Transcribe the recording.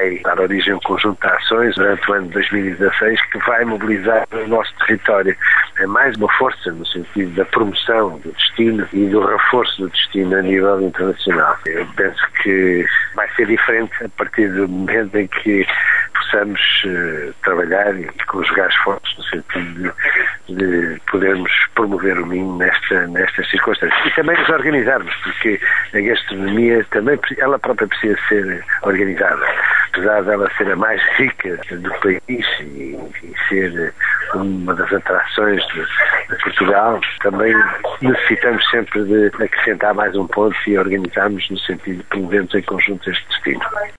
vai dar origem a um conjunto de ações durante o ano de 2016 que vai mobilizar o nosso território. É mais uma força no sentido da promoção do destino e do reforço do destino a nível internacional. Eu penso que vai ser diferente a partir do momento em que possamos trabalhar e conjugar esforços no sentido de podermos promover o Minho nestas circunstâncias. E também nos organizarmos, porque a gastronomia também, ela própria precisa ser organizada. Apesar dela ser a mais rica do país e ser uma das atrações de Portugal, também necessitamos sempre de acrescentar mais um ponto e organizarmos no sentido de promovermos em conjunto este destino.